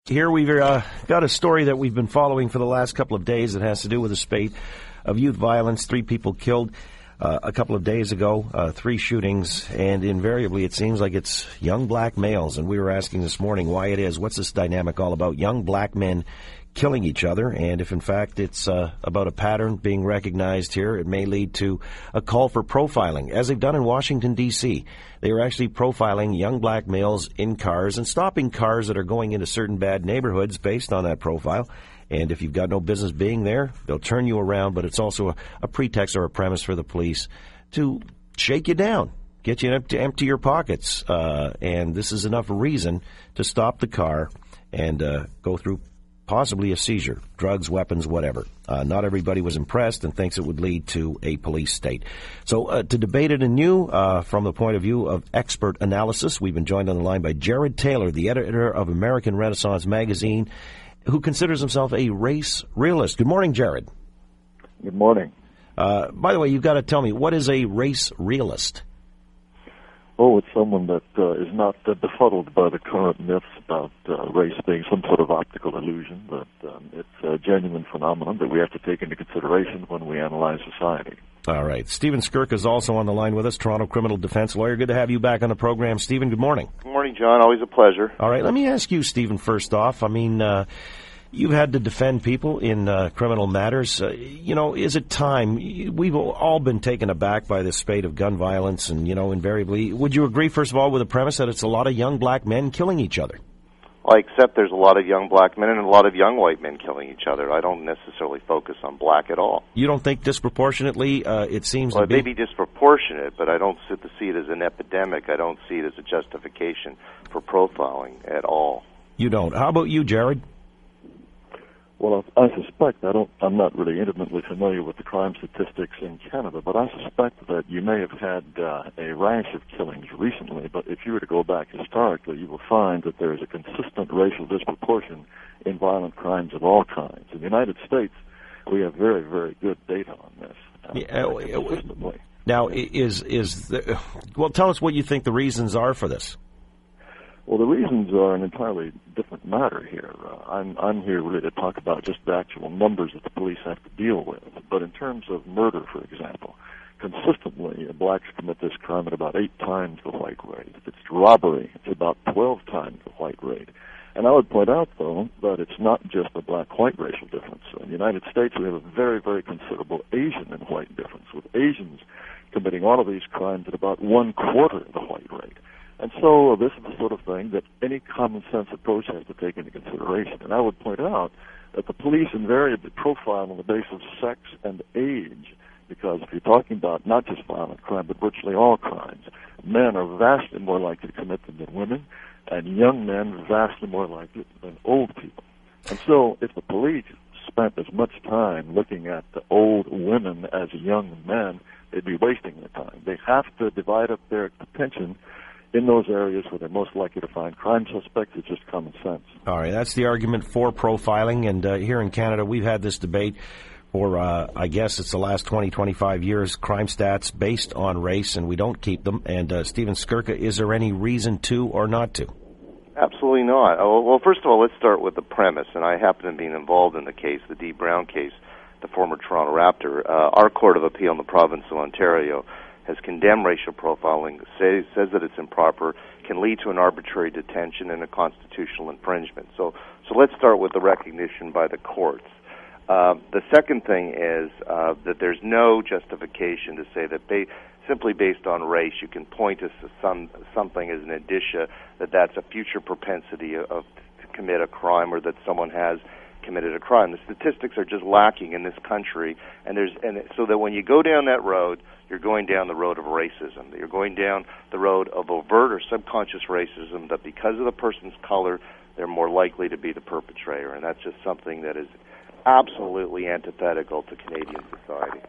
Here we've got a story that we've been following for the last couple of days that has to do with a spate of youth violence. 3 people killed a couple of days ago, 3 shootings, and invariably it seems like it's young black males. And we were asking this morning why it is. What's this dynamic all about? Young black men killing each other, and if in fact it's about a pattern being recognized here, it may lead to a call for profiling, as they've done in Washington, D.C. They are actually profiling young black males in cars and stopping cars that are going into certain bad neighborhoods based on that profile. And if you've got no business being there, they'll turn you around, but it's also a pretext or a premise for the police to shake you down, get you to empty your pockets. And this is enough reason to stop the car and go through possibly a seizure, drugs, weapons, whatever. Not everybody was impressed and thinks it would lead to a police state. So to debate it anew from the point of view of expert analysis, we've been joined on the line by Jared Taylor, the editor of American Renaissance magazine, who considers himself a race realist. Good morning, Jared. Good morning. By the way, you've got to tell me, what is a race realist? Oh, it's someone that is not befuddled by the current myths about race being some sort of optical illusion, but it's a genuine phenomenon that we have to take into consideration when we analyze society. All right. Stephen Skirka is also on the line with us, Toronto criminal defense lawyer. Good to have you back on the program. Stephen, good morning. Good morning, John. Always a pleasure. All right. Let me ask you, Stephen, first off. I mean, you've had to defend people in criminal matters. Is it time? We've all been taken aback by this spate of gun violence, and, invariably, would you agree, first of all, with the premise that it's a lot of young black men killing each other? Well, I accept there's a lot of young black men and a lot of young white men killing each other. I don't necessarily focus on black at all. You don't think disproportionately it seems to be? Well, it may be disproportionate, but I don't see it as an epidemic. I don't see it as a justification for profiling at all. You don't. How about you, Jared? Well, I suspect, I'm not really intimately familiar with the crime statistics in Canada, but I suspect that you may have had a rash of killings recently, but if you were to go back historically, you will find that there is a consistent racial disproportion in violent crimes of all kinds. In the United States, we have very, very good data on this. Now, well, tell us what you think the reasons are for this. Well, the reasons are an entirely different matter here. I'm here really to talk about just the actual numbers that the police have to deal with. But in terms of murder, for example, consistently blacks commit this crime at about 8 times the white rate. If it's robbery, it's about 12 times the white rate. And I would point out, though, that it's not just a black-white racial difference. In the United States, we have a very, very considerable Asian and white difference, with Asians committing all of these crimes at about 1/4 the white rate. And so this is the sort of thing that any common-sense approach has to take into consideration. And I would point out that the police invariably profile on the basis of sex and age, because if you're talking about not just violent crime, but virtually all crimes, men are vastly more likely to commit them than women, and young men vastly more likely than old people. And so if the police spent as much time looking at the old women as young men, they'd be wasting their time. They have to divide up their attention in those areas where they're most likely to find crime suspects. It's just common sense. All right, that's the argument for profiling, and here in Canada we've had this debate for, I guess it's the last 20, 25 years, crime stats based on race, and we don't keep them. And Stephen Skirka, is there any reason to or not to? Absolutely not. Well, first of all, let's start with the premise, and I happen to be involved in the case, the Dee Brown case, the former Toronto Raptor. Our Court of Appeal in the province of Ontario has condemned racial profiling, says that it's improper, can lead to an arbitrary detention and a constitutional infringement. So let's start with the recognition by the courts. The second thing is that there's no justification to say that simply based on race you can point us to something as an indicia that that's a future propensity to commit a crime, or that someone has committed a crime. The statistics are just lacking in this country, and so that when you go down that road, you're going down the road of racism. You're going down the road of overt or subconscious racism, that because of the person's color, they're more likely to be the perpetrator, and that's just something that is absolutely antithetical to Canadian society.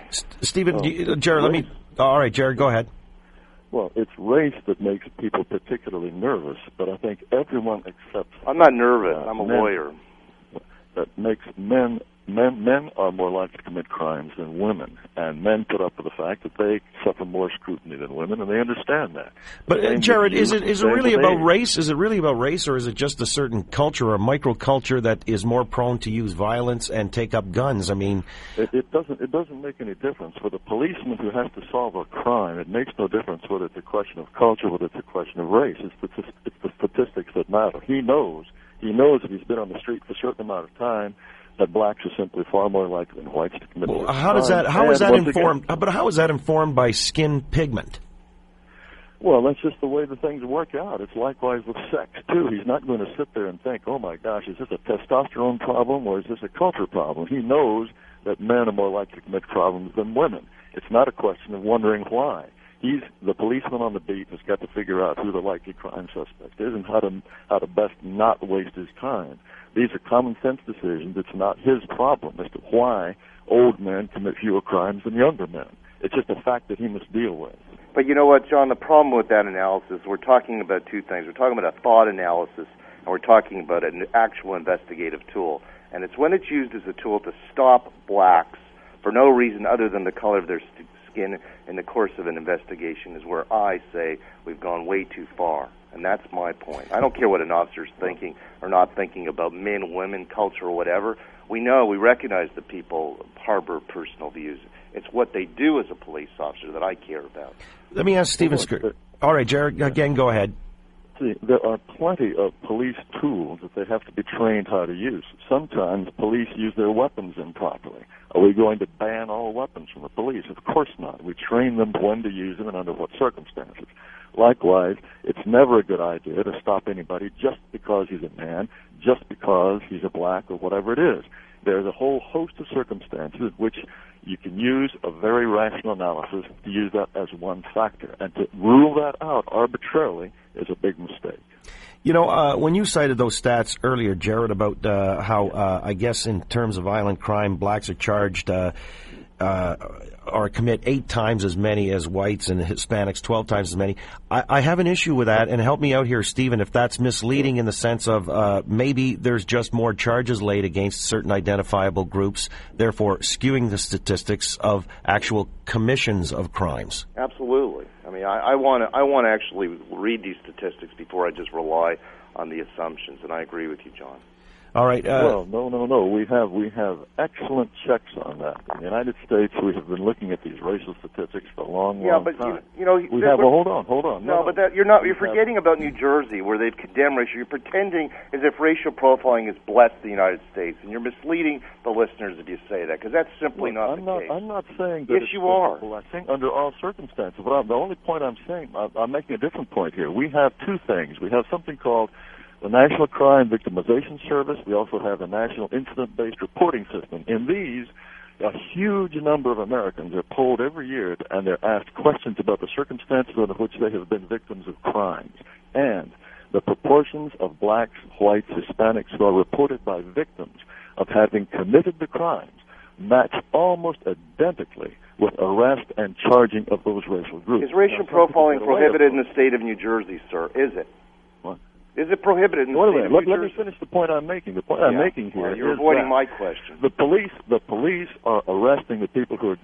Stephen, Jared, all right, Jared, go ahead. Well, it's race that makes people particularly nervous, but I think everyone accepts... I'm not nervous. I'm a lawyer. That makes men men are more likely to commit crimes than women, and men put up with the fact that they suffer more scrutiny than women, and they understand that. But Jared, is it really about race? Is it really about race, or is it just a certain culture or microculture that is more prone to use violence and take up guns? I mean, it doesn't make any difference for the policeman who has to solve a crime. It makes no difference whether it's a question of culture, whether it's a question of race. It's the statistics that matter. He knows if he's been on the street for a certain amount of time that blacks are simply far more likely than whites to commit crimes. How is that informed? But how is that informed by skin pigment? Well, that's just the way the things work out. It's likewise with sex, too. He's not going to sit there and think, oh, my gosh, is this a testosterone problem or is this a culture problem? He knows that men are more likely to commit crimes than women. It's not a question of wondering why. The policeman on the beat has got to figure out who the likely crime suspect is and how to best not waste his time. These are common sense decisions. It's not his problem as to why old men commit fewer crimes than younger men. It's just a fact that he must deal with. But you know what, John, the problem with that analysis, we're talking about two things. We're talking about a thought analysis, and we're talking about an actual investigative tool. And it's when it's used as a tool to stop blacks for no reason other than the color of their skin in the course of an investigation is where I say we've gone way too far. And that's my point. I don't care what an officer's thinking or not thinking about men, women, culture, or whatever. We recognize that people harbor personal views. It's what they do as a police officer that I care about. Let me ask Stephen Skirka. All right, Jared, again, go ahead. See, there are plenty of police tools that they have to be trained how to use. Sometimes police use their weapons improperly. Are we going to ban all weapons from the police? Of course not. We train them when to use them and under what circumstances. Likewise, it's never a good idea to stop anybody just because he's a man, just because he's a black, or whatever it is. There's a whole host of circumstances in which you can use a very rational analysis to use that as one factor. And to rule that out arbitrarily is a big mistake. You know, when you cited those stats earlier, Jared, about how, I guess in terms of violent crime, blacks are charged or commit 8 times as many as whites and Hispanics 12 times as many. I have an issue with that, and help me out here, Stephen, if that's misleading in the sense of maybe there's just more charges laid against certain identifiable groups, therefore skewing the statistics of actual commissions of crimes. Absolutely. I mean, I want to actually read these statistics before I just rely on the assumptions, and I agree with you, John. All right. Well, no. We have excellent checks on that. In the United States, we have been looking at these racial statistics for a long time. Yeah, but you know, we have. Well, hold on. No, but you're forgetting about New Jersey, where they've condemned racial. You're pretending as if racial profiling has blessed the United States, and you're misleading the listeners if you say that, because that's simply not the case. I'm not saying that. Yes, you are. I think under all circumstances. But the only point I'm saying, I'm making a different point here. We have two things. We have something called the National Crime Victimization Service. We also have a National Incident-Based Reporting System. In these, a huge number of Americans are polled every year, and they're asked questions about the circumstances under which they have been victims of crimes. And the proportions of blacks, whites, Hispanics who are reported by victims of having committed the crimes match almost identically with arrest and charging of those racial groups. Is racial profiling prohibited in the state of New Jersey, sir? Is it? What? Is it prohibited in the state of New Jersey? Let me finish the point I'm making. The point I'm making here you're is avoiding that my question. The police are arresting the people who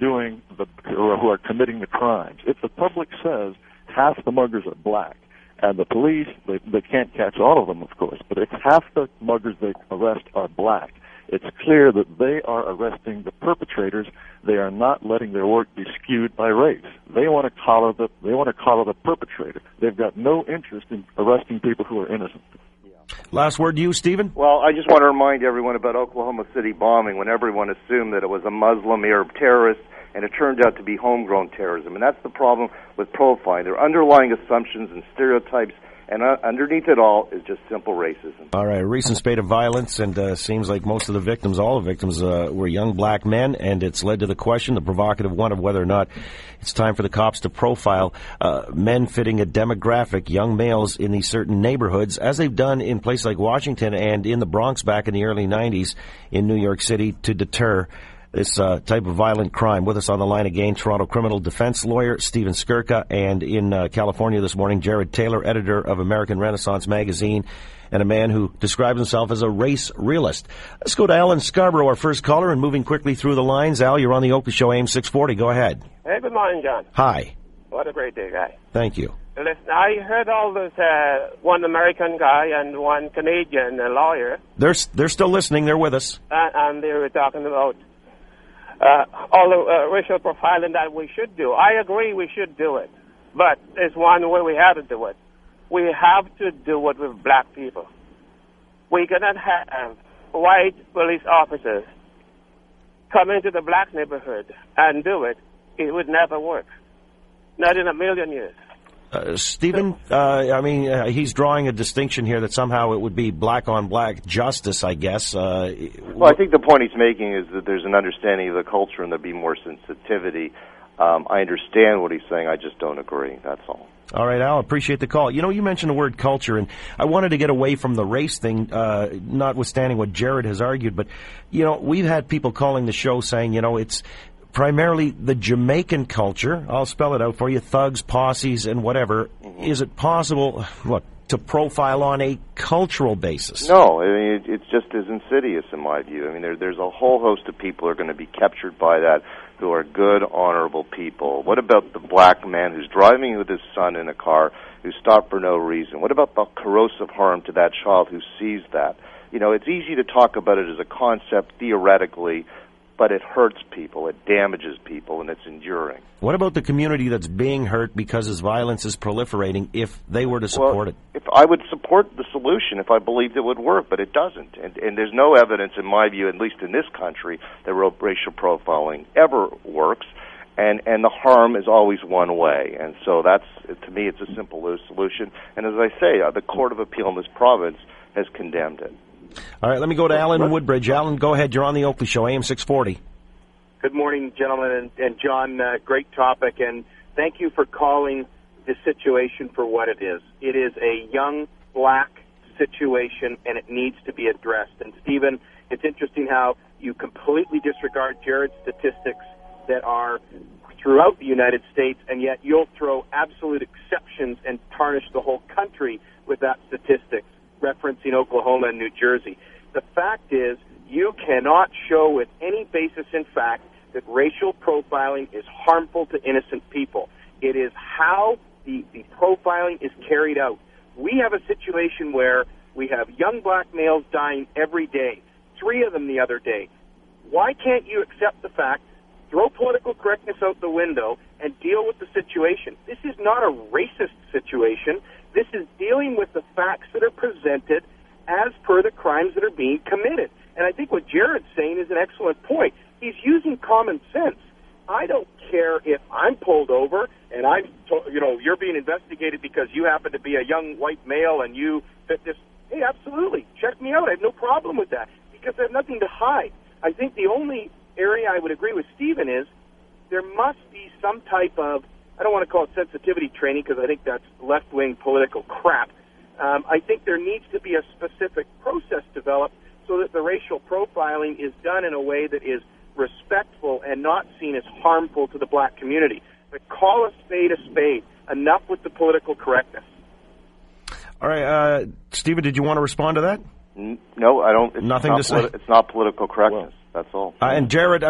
are committing the crimes. If the public says half the muggers are black, and the police, they can't catch all of them, of course, but if half the muggers they arrest are black, it's clear that they are arresting the perpetrators. They are not letting their work be skewed by race. They want to collar the perpetrator. They've got no interest in arresting people who are innocent. Last word to you, Stephen? Well, I just want to remind everyone about Oklahoma City bombing, when everyone assumed that it was a Muslim Arab terrorist, and it turned out to be homegrown terrorism. And that's the problem with profiling. There are underlying assumptions and stereotypes, and underneath it all is just simple racism. All right, a recent spate of violence, and seems like most of the victims, all the victims, were young black men, and it's led to the question, the provocative one, of whether or not it's time for the cops to profile men fitting a demographic, young males in these certain neighborhoods, as they've done in places like Washington and in the Bronx back in the early 90s in New York City, to deter this type of violent crime. With us on the line again, Toronto criminal defense lawyer Stephen Skirka, and in California this morning, Jared Taylor, editor of American Renaissance magazine and a man who describes himself as a race realist. Let's go to Alan Scarborough, our first caller, and moving quickly through the lines. Al, you're on the Oakley Show, AM 640. Go ahead. Hey, good morning, John. Hi. What a great day, guy. Thank you. Listen, I heard all this, one American guy and one Canadian lawyer. They're still listening. They're with us. And they were talking about all the racial profiling that we should do. I agree we should do it. But there's one way we have to do it. We have to do it with black people. We cannot have white police officers come into the black neighborhood and do it. It would never work. Not in a million years. Stephen, he's drawing a distinction here that somehow it would be black-on-black justice, I guess. Well, I think the point he's making is that there's an understanding of the culture and there'd be more sensitivity. I understand what he's saying. I just don't agree. That's all. All right, Al, appreciate the call. You know, you mentioned the word culture, and I wanted to get away from the race thing, notwithstanding what Jared has argued. But, you know, we've had people calling the show saying, you know, it's primarily the Jamaican culture. I'll spell it out for you: thugs, posses, and whatever. Mm-hmm. Is it possible, to profile on a cultural basis? No, I mean, it's just as insidious in my view. I mean, there's a whole host of people who are going to be captured by that, who are good, honorable people. What about the black man who's driving with his son in a car, who's stopped for no reason? What about the corrosive harm to that child who sees that? You know, it's easy to talk about it as a concept theoretically, but it hurts people, it damages people, and it's enduring. What about the community that's being hurt because this violence is proliferating, if they were to support it? If I would support the solution if I believed it would work, but it doesn't. And there's no evidence, in my view, at least in this country, that racial profiling ever works, and the harm is always one way. And so that's, to me, it's a simple solution. And as I say, the Court of Appeal in this province has condemned it. All right, let me go to Alan in Woodbridge. Alan, go ahead. You're on the Oakley Show, AM 640. Good morning, gentlemen, and John, great topic, and thank you for calling the situation for what it is. It is a young black situation, and it needs to be addressed. And, Stephen, it's interesting how you completely disregard Jared's statistics that are throughout the United States, and yet you'll throw absolute exceptions and tarnish the whole country with that statistic, referencing Oklahoma and New Jersey. The fact is, you cannot show with any basis in fact that racial profiling is harmful to innocent people. It is how the profiling is carried out. We have a situation where we have young black males dying every day, 3 of them the other day. Why can't you accept the fact, throw political correctness out the window, and deal with the situation? This is not a racist situation. This is dealing with the facts that are presented as per the crimes that are being committed. And I think what Jared's saying is an excellent point. He's using common sense. I don't care if I'm pulled over and you're being investigated because you happen to be a young white male and you fit this. Hey, absolutely. Check me out. I have no problem with that because I have nothing to hide. I think the only area I would agree with Stephen is there must be some type of, I don't want to call it sensitivity training because I think that's left-wing political crap. I think there needs to be a specific process developed so that the racial profiling is done in a way that is respectful and not seen as harmful to the black community. But call a spade. Enough with the political correctness. All right, Stephen, did you want to respond to that? No, I don't. Nothing to say? It's not political correctness. That's all. And Jared,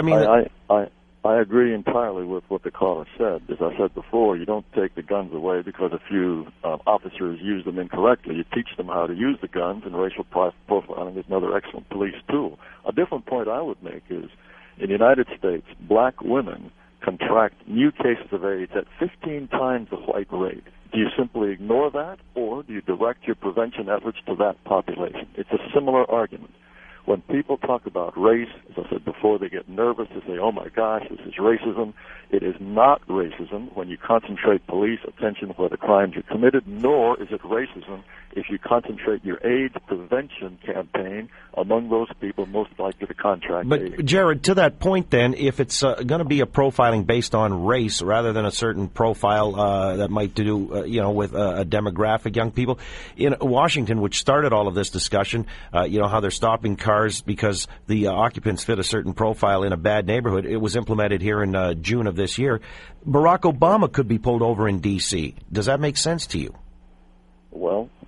I agree entirely with what the caller said. As I said before, you don't take the guns away because a few officers use them incorrectly. You teach them how to use the guns, and racial profiling is another excellent police tool. A different point I would make is, in the United States, black women contract new cases of AIDS at 15 times the white rate. Do you simply ignore that, or do you direct your prevention efforts to that population? It's a similar argument. When people talk about race, as I said before, they get nervous. They say, oh, my gosh, this is racism. It is not racism when you concentrate police attention where the crimes are committed, nor is it racism if you concentrate your AIDS prevention campaign among those people most likely to contract AIDS. But, Jared, to that point then, if it's going to be a profiling based on race rather than a certain profile that might do, with a demographic, young people, in Washington, which started all of this discussion, how they're stopping cars because the occupants fit a certain profile in a bad neighborhood. It was implemented here in June of this year. Barack Obama could be pulled over in D.C. Does that make sense to you? Well,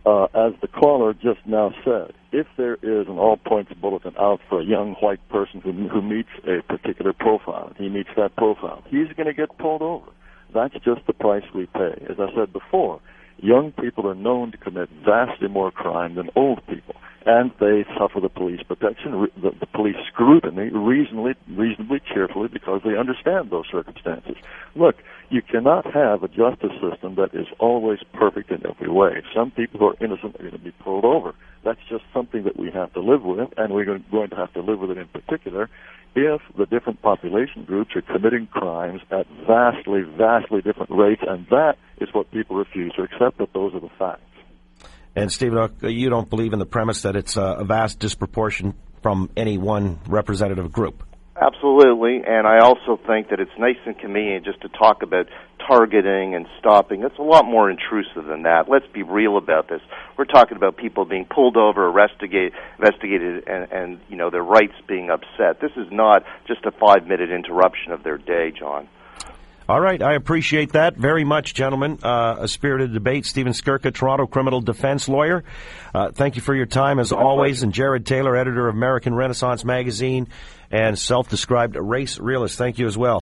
as the caller just now said, if there is an all-points bulletin out for a young white person who meets a particular profile, he meets that profile, he's going to get pulled over. That's just the price we pay. As I said before, young people are known to commit vastly more crime than old people, and they suffer the police protection, the police scrutiny reasonably cheerfully because they understand those circumstances. Look, you cannot have a justice system that is always perfect in every way. Some people who are innocent are going to be pulled over. That's just something that we have to live with, and we're going to have to live with it in particular if the different population groups are committing crimes at vastly different rates, and that is what people refuse to accept, that those are the facts. And, Stephen, you don't believe in the premise that it's a vast disproportion from any one representative group? Absolutely, and I also think that it's nice and convenient just to talk about targeting and stopping. It's a lot more intrusive than that. Let's be real about this. We're talking about people being pulled over, investigated, and you know, their rights being upset. This is not just a 5-minute interruption of their day, John. All right, I appreciate that very much, gentlemen. A spirited debate. Stephen Skirka, Toronto criminal defense lawyer. Thank you for your time, as always. And Jared Taylor, editor of American Renaissance magazine and self-described race realist. Thank you as well.